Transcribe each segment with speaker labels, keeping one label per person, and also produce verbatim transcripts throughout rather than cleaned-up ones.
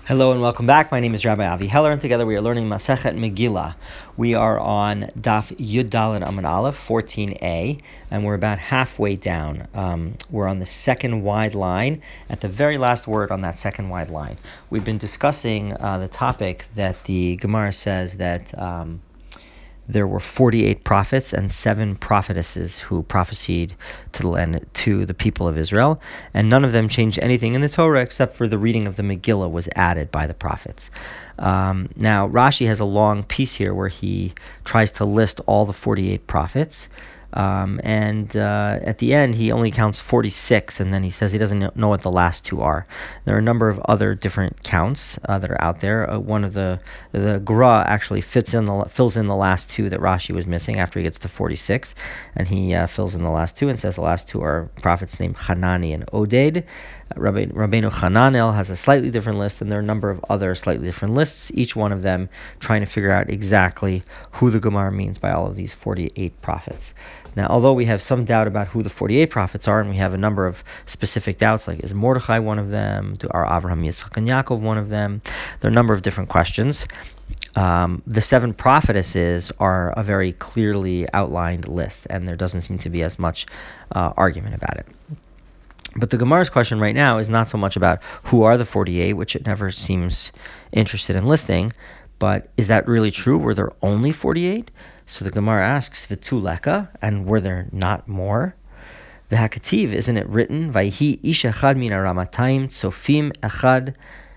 Speaker 1: Hello and welcome back. My name is Rabbi Avi Heller, and together we are learning Masechet Megillah. We are on Daf Yud Daled Amud Aleph, fourteen A, and we're about halfway down. Um, we're on the second wide line, at the very last word on that second wide line. We've been discussing uh, the topic that the Gemara says that um, there were forty-eight prophets and seven prophetesses who prophesied to the land, to the people of Israel, and none of them changed anything in the Torah except for the reading of the Megillah was added by the prophets. Um, now, Rashi has a long piece here where he tries to list all the forty-eight prophets, um, and uh, at the end he only counts forty-six, and then he says he doesn't know what the last two are. There are a number of other different counts uh, that are out there. Uh, one of the the Gra actually fits in the fills in the last two that Rashi was missing after he gets to forty-six, and he uh, fills in the last two and says the last two are prophets named Hanani and Oded. Uh, Rabbi, Rabbeinu Hananel has a slightly different list, and there are a number of other slightly different lists, each one of them trying to figure out exactly who the Gemara means by all of these forty-eight prophets. Now, although we have some doubt about who the forty-eight prophets are, and we have a number of specific doubts, like is Mordechai one of them? Are Avraham, Yitzchak, and Yaakov one of them? There are a number of different questions. Um, the seven prophetesses are a very clearly outlined list, and there doesn't seem to be as much uh, argument about it. But the Gemara's question right now is not so much about who are the forty-eight, which it never seems interested in listing, but is that really true? Were there only forty-eight? So the Gemara asks, V'tu leka, and were there not more? The Hakativ, isn't it written, Vayhi ish echad min haramatayim tzofim echad,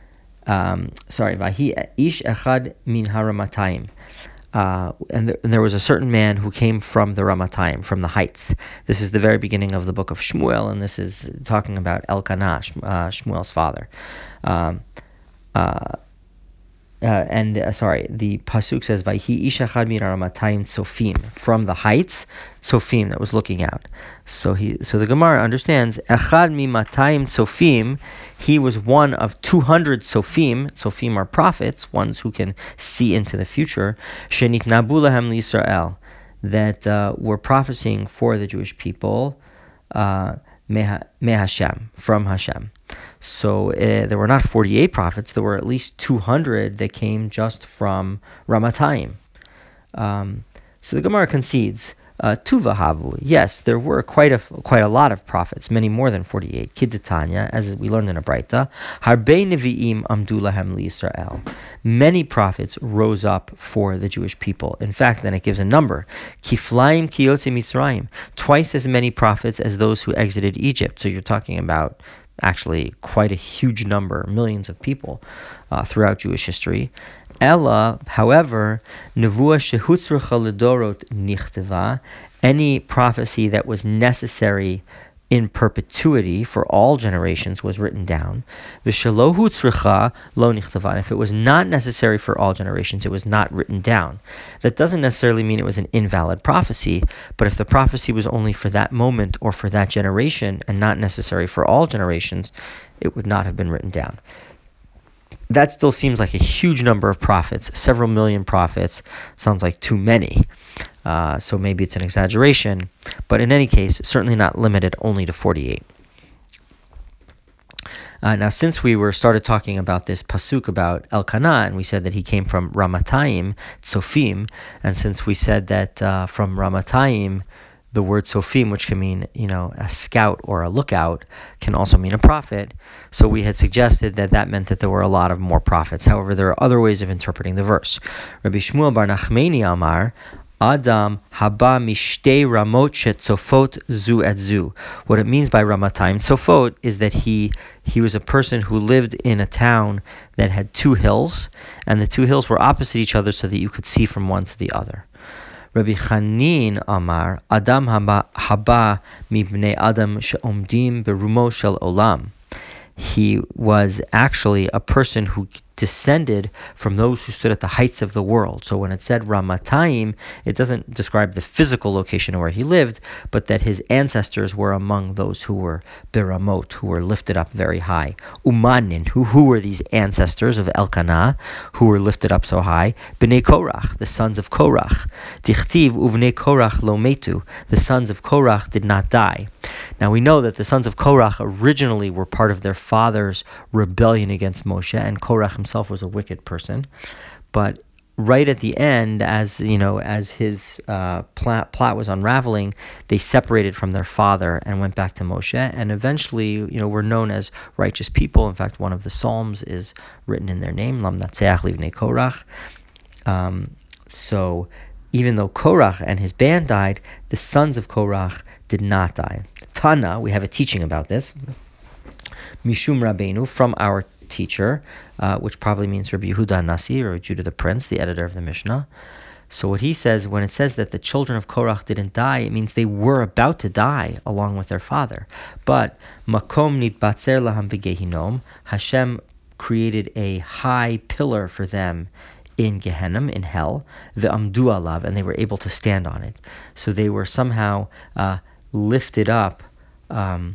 Speaker 1: um, sorry, Vayhi ish echad min haramatayim. Uh, and, th- and there was a certain man who came from the Ramatayim, from the heights. This is the very beginning of the book of Shmuel, and this is talking about Elkanah, uh, Shmuel's father. Um, uh, Uh, and uh, sorry, the pasuk says, "Vayhi ish echad min haramatayim tzofim," from the heights, tzofim, that was looking out. So he, so the Gemara understands, echad mimatayim tzofim, he was one of two hundred tzofim. Tzofim are prophets, ones who can see into the future. Shenitnabu lahem liYisrael, that uh, were prophesying for the Jewish people, uh, me Hashem, from Hashem. So uh, there were not forty-eight prophets, there were at least two hundred that came just from Ramatayim. Um, so the Gemara concedes, uh, Tuvahavu, yes, there were quite a quite a lot of prophets, many more than forty-eight. Kidetanya, as we learned in a Braita, Harbei Nevi'im amdu lahem liYisrael. Many prophets rose up for the Jewish people. In fact, then it gives a number, Kiflaim kiyotze Mitzrayim, twice as many prophets as those who exited Egypt. So you're talking about actually quite a huge number, millions of people uh, throughout Jewish history. Ella, however, nevuah shehutzrecha ledorot nichteva, any prophecy that was necessary in perpetuity for all generations was written down. V'shelo hutzrecha lo nichteva, if it was not necessary for all generations, it was not written down. That doesn't necessarily mean it was an invalid prophecy, but if the prophecy was only for that moment or for that generation and not necessary for all generations, it would not have been written down. That still seems like a huge number of prophets. Several million prophets sounds like too many. Uh, so maybe it's an exaggeration. But in any case, certainly not limited only to forty-eight. Uh, now, since we were started talking about this pasuk about Elkanah, and we said that he came from Ramatayim, Tzofim, and since we said that uh, from Ramatayim, the word Tzofim, which can mean, you know, a scout or a lookout, can also mean a prophet. So we had suggested that that meant that there were a lot of more prophets. However, there are other ways of interpreting the verse. Rabbi Shmuel bar Nachmani Amar, Adam haba mishtei ramot shetzofot zu et zu. What it means by Ramatayim Tzofot is that he he was a person who lived in a town that had two hills, and the two hills were opposite each other so that you could see from one to the other. Rabbi Chanin Amar, Adam haba, haba mibnei Adam she'omdim berumo shel olam. He was actually a person who descended from those who stood at the heights of the world. So when it said Ramatayim, it doesn't describe the physical location where he lived, but that his ancestors were among those who were Beramot, who were lifted up very high. Umanin, who, who were these ancestors of Elkanah, who were lifted up so high? Bnei Korach, the sons of Korach. Dichtiv uvnei Korach lo metu, the sons of Korach did not die. Now we know that the sons of Korach originally were part of their father's rebellion against Moshe, and Korach himself was a wicked person. But right at the end, as you know, as his uh, plot, plot was unraveling, they separated from their father and went back to Moshe, and eventually, you know, were known as righteous people. In fact, one of the psalms is written in their name, Lam Natseach Livnei Korach. Um, so, even though Korach and his band died, the sons of Korach did not die. Tana, we have a teaching about this. Mishum Rabbeinu, from our teacher, uh, which probably means Rabbi Yehuda Nasi, or Judah the Prince, the editor of the Mishnah. So what he says, when it says that the children of Korach didn't die, it means they were about to die along with their father. But Makom nitbatzer laham v'gehinom, Hashem created a high pillar for them in Gehenna, in hell, ve'amdu alav, and they were able to stand on it. So they were somehow uh, lifted up um,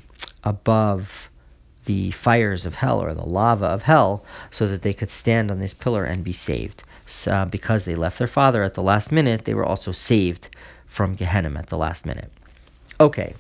Speaker 1: above the fires of hell, or the lava of hell, so that they could stand on this pillar and be saved. So, uh, because they left their father at the last minute, they were also saved from Gehenna at the last minute. Okay,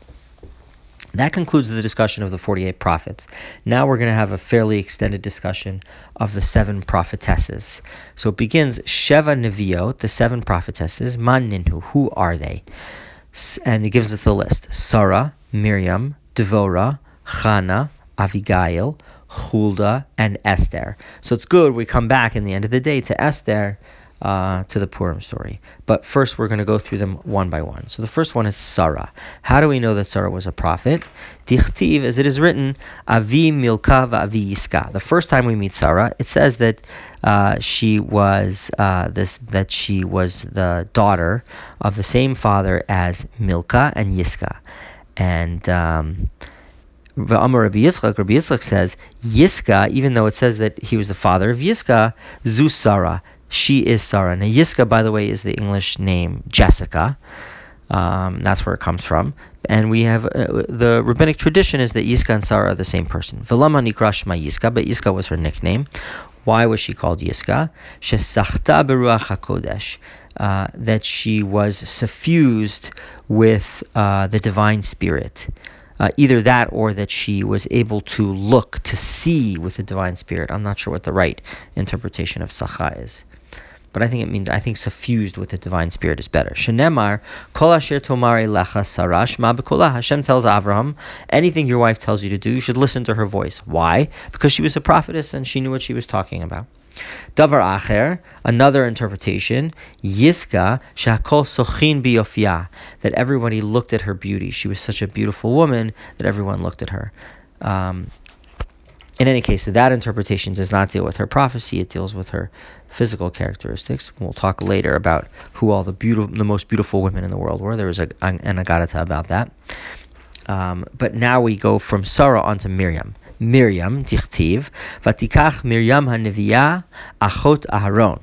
Speaker 1: that concludes the discussion of the forty-eight prophets. Now we're going to have a fairly extended discussion of the seven prophetesses. So it begins, Sheva Neviot, the seven prophetesses, Man Ninhu, who are they? And it gives us the list. Sarah, Miriam, Devorah, Chana, Avigail, Huldah, and Esther. So it's good we come back in the end of the day to Esther, uh, to the Purim story. But first we're going to go through them one by one. So the first one is Sarah. How do we know that Sarah was a prophet? Dichtiv, as it is written, Avi Milka va'avi Yiska. The first time we meet Sarah, it says that uh, she was uh, this that she was the daughter of the same father as Milka and Yiska. And um V'amar Rabbi Yitzchak, Rabbi Yitzchak says, Yiska, even though it says that he was the father of Yiska, Zu Sarah, she is Sarah. Now Yiska, by the way, is the English name Jessica. Um, that's where it comes from. And we have, uh, the rabbinic tradition is that Yiska and Sarah are the same person. V'lama nikra shma Yiska, but Yiska was her nickname. Why was she called Yiska? Shesachta beruach hakodesh, uh, that she was suffused with uh, the divine spirit. Uh, either that or that she was able to look, to see with the divine spirit. I'm not sure what the right interpretation of sacha is. But I think it means, I think suffused with the divine spirit is better. Shenemar, kol asher tomari lecha sarash ma b'kolah. Hashem tells Avraham, anything your wife tells you to do, you should listen to her voice. Why? Because she was a prophetess and she knew what she was talking about. Davar acher, another interpretation, Yiska shakol sochin biyofia, that everybody looked at her beauty. She was such a beautiful woman that everyone looked at her. Um, in any case, so that interpretation does not deal with her prophecy. It deals with her physical characteristics. We'll talk later about who all the beautiful, the most beautiful women in the world were. There was a, an Agadata about that. Um, but now we go from Sarah onto Miriam. Miriam, Tichtiv, Vatikach Miriam HaNeviah, Achot Aharon.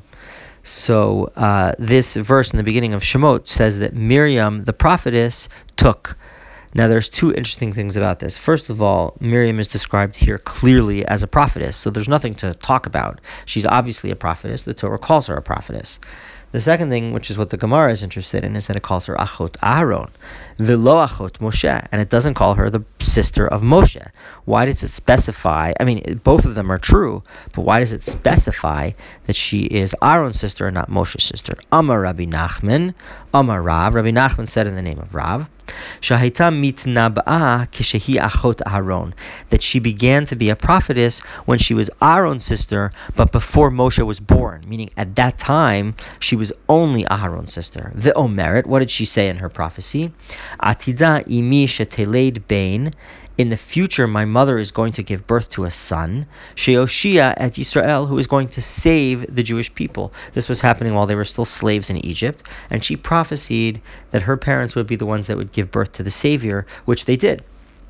Speaker 1: So uh, this verse in the beginning of Shemot says that Miriam, the prophetess, took. Now there's two interesting things about this. First of all, Miriam is described here clearly as a prophetess, so there's nothing to talk about. She's obviously a prophetess. The Torah calls her a prophetess. The second thing, which is what the Gemara is interested in, is that it calls her Achot Aharon, Velo Achot Moshe, and it doesn't call her the sister of Moshe. Why does it specify? I mean, both of them are true, but why does it specify that she is Aaron's sister and not Moshe's sister? Amar Rabbi Nachman, Amar Rav. Rabbi Nachman said in the name of Rav, Shahita mitnaba'a kishehi achot Aharon, that she began to be a prophetess when she was Aaron's sister, but before Moshe was born, meaning at that time she was only Aharon's sister. The Omeret, what did she say in her prophecy? Atida imi sheteled bein, in the future my mother is going to give birth to a son, Sheoshia et Yisrael, who is going to save the Jewish people. This was happening while they were still slaves in Egypt, and she prophesied that her parents would be the ones that would give birth to the Savior, which they did.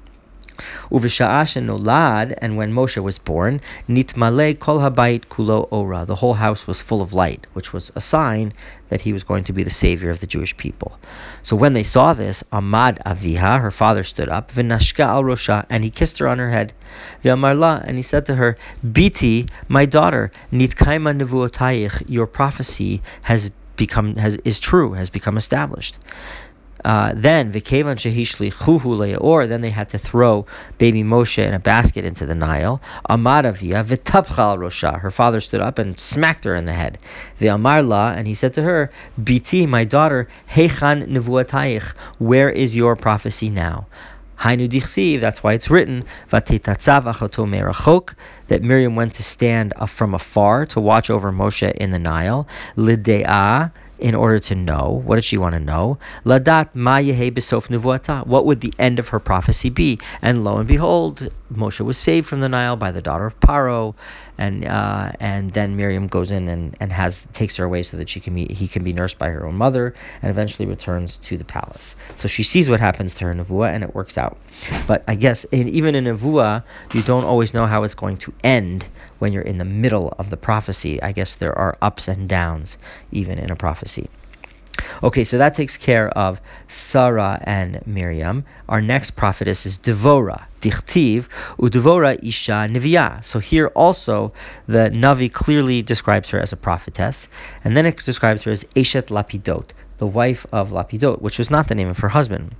Speaker 1: Uvisha'ah nolad, and when Moshe was born, nitmale kol habayit kulo ora, the whole house was full of light, which was a sign that he was going to be the savior of the Jewish people. So when they saw this, Amad Aviha, her father, stood up, v'nashka al rosha, and he kissed her on her head, v'amarla, and he said to her, Biti, my daughter, nitkaima nevuotayich, your prophecy has become has is true, has become established. Uh, then Vikevan Shehishlichuhu le'or, then they had to throw baby Moshe in a basket into the Nile. Amaravia v'tabchal rosha, her father stood up and smacked her in the head. V'amar la, and he said to her, Biti, my daughter, heichan nevuatayich, where is your prophecy now? Hainu dichsiv, that's why it's written, Vatetatzav achoto merachok, that Miriam went to stand from afar to watch over Moshe in the Nile. Lide'ah, in order to know. What did she want to know? Ladat ma yehe besof nevuata. What would the end of her prophecy be? And lo and behold, Moshe was saved from the Nile by the daughter of Paro, and uh, and then Miriam goes in and, and has takes her away so that she can be he can be nursed by her own mother, and eventually returns to the palace. So she sees what happens to her nevuah, and it works out. But I guess in, even in nevuah, you don't always know how it's going to end when you're in the middle of the prophecy. I guess there are ups and downs even in a prophecy. Okay, so that takes care of Sarah and Miriam. Our next prophetess is Devorah, Dichtiv, Udevora Isha Neviah. So here also the Navi clearly describes her as a prophetess, and then it describes her as Eshet Lapidot, the wife of Lapidot, which was not the name of her husband.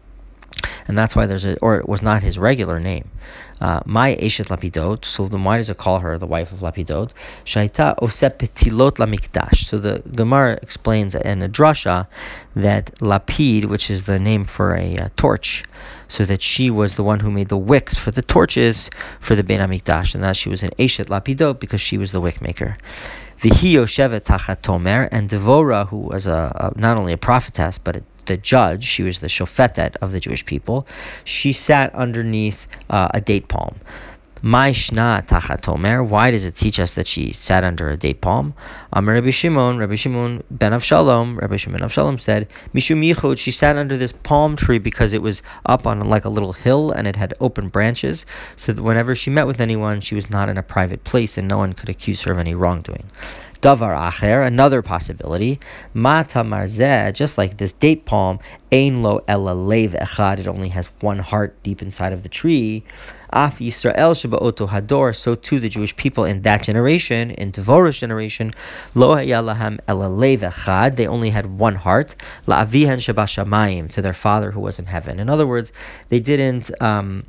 Speaker 1: And that's why there's a, or it was not his regular name. Uh, My Eshet Lapidot, so then why does it call her the wife of Lapidot? Shaita Oseh Petilot Lamikdash. So the Gemara explains in a drasha that Lapid, which is the name for a uh, torch, so that she was the one who made the wicks for the torches for the Bein HaMikdash, and that she was an Eshet Lapidot because she was the wick maker. V'hi Yoshevet Tachat Tomer, and Devorah, who was a, a not only a prophetess but a the judge, she was the shofetet of the Jewish people, she sat underneath uh, a date palm. Ma'ishna tachat tomer, why does it teach us that she sat under a date palm? Amar Rabbi Shimon, Rabbi Shimon ben Avshalom, Rabbi Shimon ben Avshalom said, Mishum yichud, she sat under this palm tree because it was up on like a little hill and it had open branches, so that whenever she met with anyone, she was not in a private place and no one could accuse her of any wrongdoing. Davar acher, another possibility, ma tamar zeh, just like this date palm, ein lo ela lev echad, it only has one heart deep inside of the tree. Af Yisrael sheba'oto hador, so too the Jewish people in that generation, in Devorah's generation, lo haya lahem ela lev echad, they only had one heart, la'avihen shebashamayim, to their father who was in heaven. In other words, they didn't um,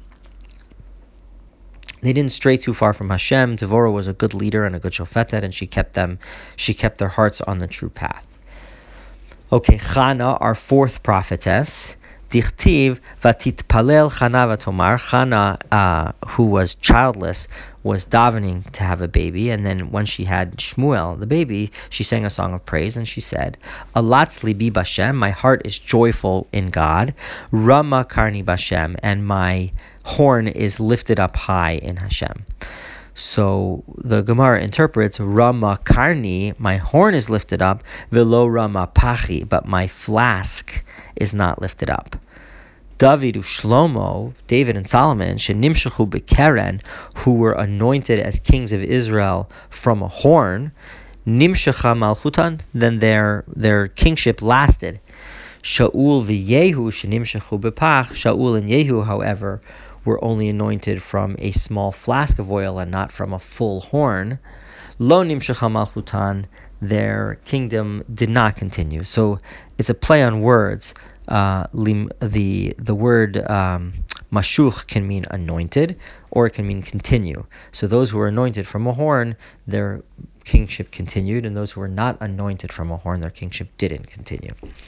Speaker 1: They didn't stray too far from Hashem. Devorah was a good leader and a good shofetet, and she kept them, she kept their hearts on the true path. Okay, Chana, our fourth prophetess, Dichtiv vatitpalel Chana vatomar. Chana, uh, who was childless, was davening to have a baby, and then when she had Shmuel, the baby, she sang a song of praise, and she said, Alatz libi b'Hashem, my heart is joyful in God, Rama karni b'Hashem, and my horn is lifted up high in Hashem. So the Gemara interprets Rama Karni, my horn is lifted up, Velo Rama Pachi, but my flask is not lifted up. David Shlomo, David and Solomon, Shenimshachu Bekeren, who were anointed as kings of Israel from a horn, Nimshacha Malchutan, then their their kingship lasted. Shaul v'Yehu Shenimshachu Bepach, Shaul and Yehu, however, were only anointed from a small flask of oil and not from a full horn. Lo nimshacha malchutan, their kingdom did not continue. So it's a play on words. Uh, lim, the the word um, mashuch can mean anointed, or it can mean continue. So those who were anointed from a horn, their kingship continued, and those who were not anointed from a horn, their kingship didn't continue.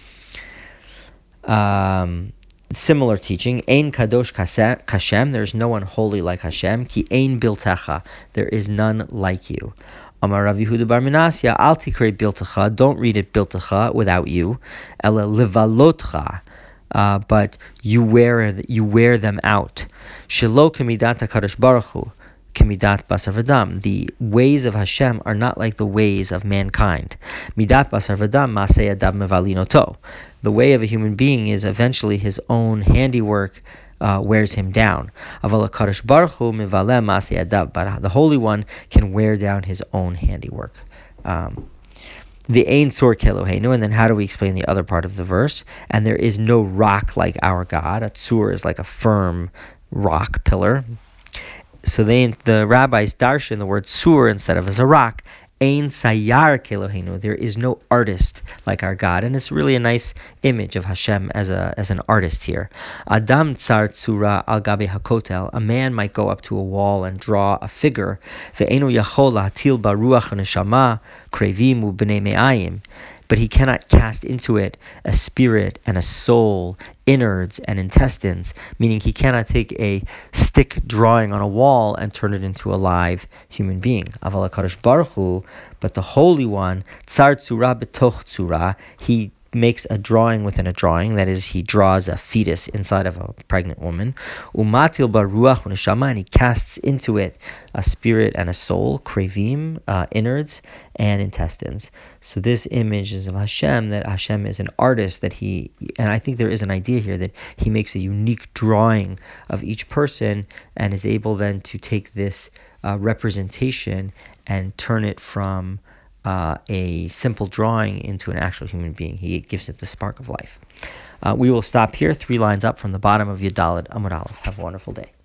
Speaker 1: Um, Similar teaching, Ein kadosh kashem, there is no one holy like Hashem, ki ein biltecha, there is none like you. Amar Rav Yehuda bar Menasya, al tikrei biltecha, don't read it biltecha, without you, ela levalotcha, uh, but you wear you wear them out. Shelo kemidat HaKadosh Baruch Hu, kemidat basar v'dam. The ways of Hashem are not like the ways of mankind. Midat basar v'dam maseh adav mevalinoto. The way of a human being is eventually his own handiwork uh, wears him down. Aval HaKadosh Baruch Hu mevaleh maseh adav. But the Holy One can wear down his own handiwork. Um, the ein tzur keloheinu, and then how do we explain the other part of the verse? And there is no rock like our God. A tzur is like a firm rock pillar. So they, the rabbis darshan the word tzur instead of as a rock, Ein sayar kelohenu. There is no artist like our God, and it's really a nice image of Hashem as a as an artist here. Adam tsar tsura al gabe hakotel. A man might go up to a wall and draw a figure. Ve'enu yachol lahatil ba ruach neshama krevim u'bnei me'ayim. But he cannot cast into it a spirit and a soul, innards and intestines, meaning he cannot take a stick drawing on a wall and turn it into a live human being. Aval HaKadosh Baruch Hu, but the Holy One, Tsar Tzura B'toch Tzura, he makes a drawing within a drawing, that is, he draws a fetus inside of a pregnant woman. Umatil baruach u'neshama, and he casts into it a spirit and a soul, krevim, uh, innards, and intestines. So this image is of Hashem, that Hashem is an artist, that he, and I think there is an idea here that he makes a unique drawing of each person and is able then to take this uh, representation and turn it from Uh, a simple drawing into an actual human being. He gives it the spark of life. Uh, we will stop here, three lines up from the bottom of Yud Daled Amud Aleph. Have a wonderful day.